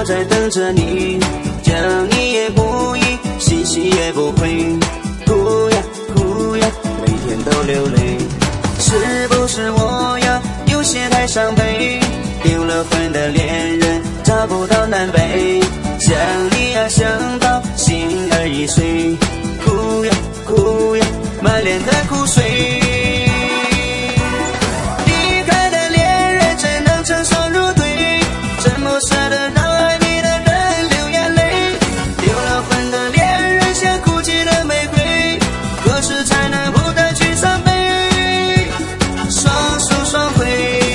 在等着你，叫你也不应，信息也不回，哭呀哭呀，每天都流泪。是不是我呀有些太伤悲，丢了魂的恋人找不到南北，想你呀想到心儿已碎，哭呀哭呀，满脸的苦水。离开的恋人怎能成双入对，怎么舍得让爱你的人流眼泪，丢了魂的恋人像枯竭的玫瑰，何时才能不再去伤悲，双宿双回。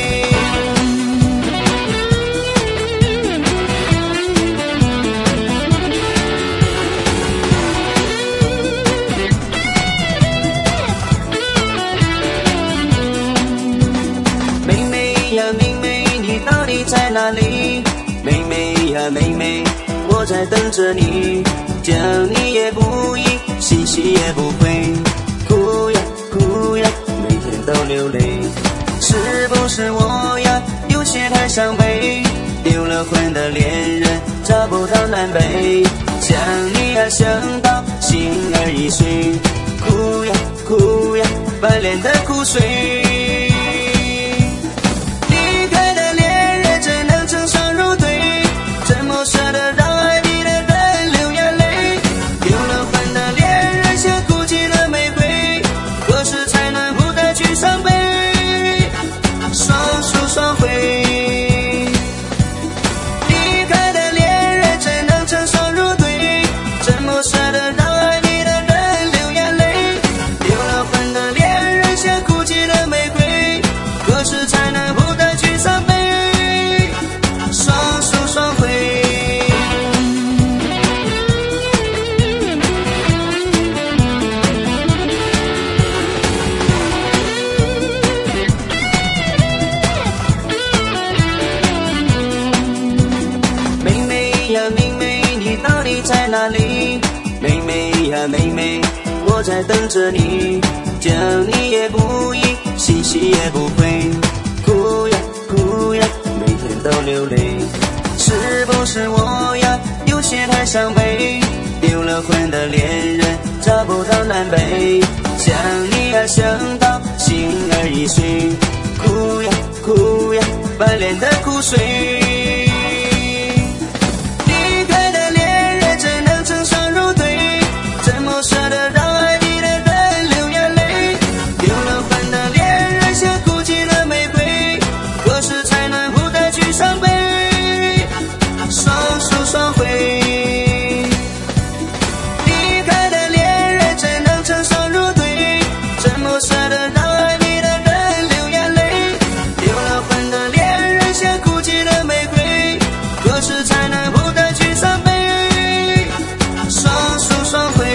妹妹呀妹妹，你到底在哪里？妹妹呀妹妹，我在等着你，叫你也不应，信息也不回，哭呀哭呀，每天都流泪。是不是我呀有些太伤悲，丢了魂的恋人找不到南北，想你呀想到心儿已碎，哭呀哭呀，满脸的苦水。离开的恋人怎能成双入对，怎么舍得让爱你的人流眼泪，丢了魂的恋人像枯竭的玫瑰，何时才能不再去伤悲，双宿双回。离开的恋人怎能成双入对，怎么舍得让爱你的人流眼泪，丢了魂的恋人像枯竭的玫瑰，何时才能不再去伤悲，双宿双回。妹妹呀妹妹，你到底在哪里？妹妹呀妹妹，我在等着你，叫你也不应，信息也不回，哭呀哭呀，每天都流泪。是不是我呀有些太伤悲，丢了魂的恋人找不到南北，想你呀想到心儿已碎，哭呀哭呀，满脸的苦水。离开的恋人怎能成双入对，怎么舍得让爱你的人流眼泪，丢了魂的恋人像枯竭的玫瑰，何时才能不再去伤悲，双宿双回。离开的恋人怎能成双入对，怎么舍得让爱你的人流眼泪，丢了魂的恋人像枯竭的玫瑰，何时才能不再去伤悲，双宿双回。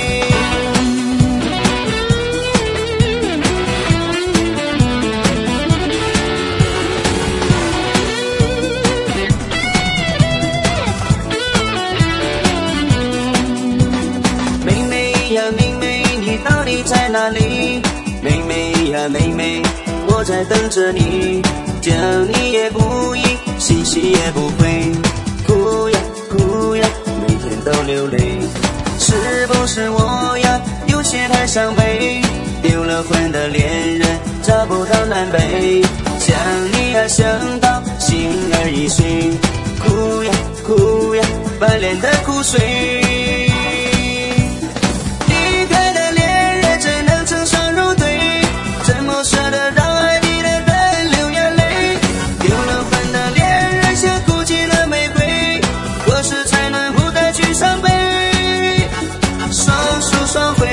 妹妹呀妹妹，你到底在哪里？妹妹呀妹妹，我在等着你，叫你也不应，信息也不回，哭呀哭呀，每天都流泪。是不是我呀有些太伤悲，丢了魂的恋人找不到南北，想你呀想到心儿已碎，哭呀哭呀，满脸的苦水。离开的恋人怎能成双入对，怎么舍得让爱你的人流眼泪，丢了魂的恋人像枯竭的玫瑰，何时才能不再去伤悲，双宿双回。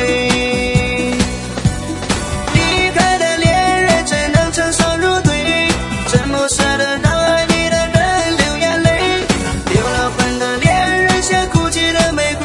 离开的恋人怎能成双入对，怎么舍得让爱你的人流眼泪，丢了魂的恋人像枯竭的玫瑰。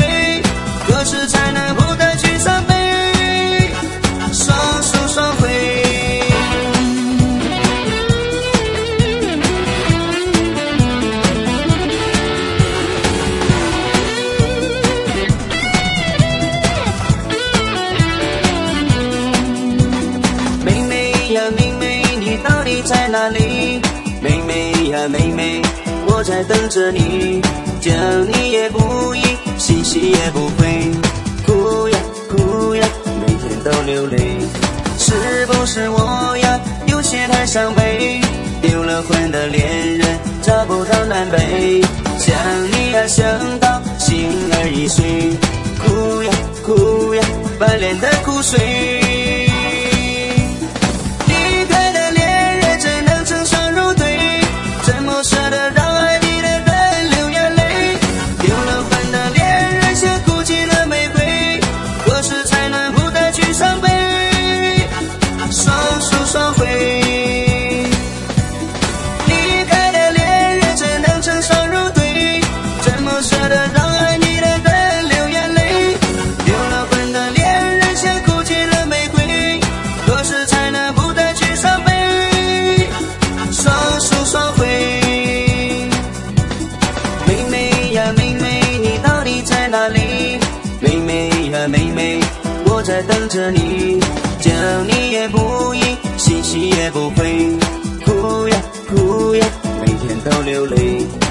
在等着你，讲你也不应，信息也不回，哭呀哭呀，每天都流泪。是不是我呀，有些太伤悲，丢了魂的恋人找不到南北，想你呀想到心儿已碎，哭呀哭呀，满脸的苦水。离开的恋人怎能成双入对，怎么舍得让爱你的人流眼泪，丢了魂的恋人像枯尽了玫瑰，何时才能不再去伤悲，双宿双回。离开的恋人怎能成双入对，怎么舍得让爱你的人流眼泪，丢了魂的恋人像枯尽了玫瑰，何时才能不再去伤悲，双宿双回。妹妹呀妹妹，你到底在哪里？妹妹呀妹妹，我在等着你，讲你也不应，信息也不回，哭呀哭呀，每天都流泪。